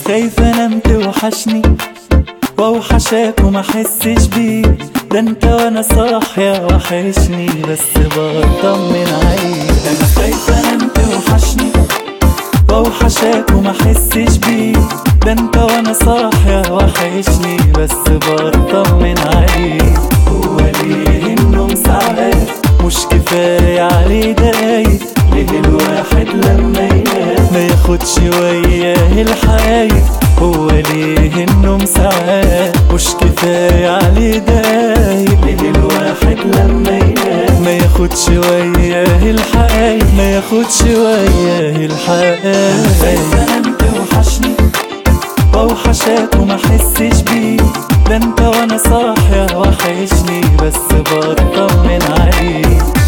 خايف انام توحشني واوحشك وما احسش بيك، ده انت وانا صاحية وحشني بس بطمن عليك. انا خايف انام توحشني واوحشك وما احسش بيك، ده انت وانا صاحية وحشني بس بطمن عليك. هو ليه النوم ساعات مش كفاية عليه دقايق؟ ليه الواحد لما ينام ما ياخدش وياه الحقايق؟ هو ليه النوم ساعات مش كفاية عليه دقايق؟ ليه الواحد لما ينام ما ياخدش وياه الحقايق؟ ما ياخدش وياه الحقايق. خايف انام توحشني واوحشك وما احسش بيك، ده انت وانا صاحية وحشني بس بطمن عليك.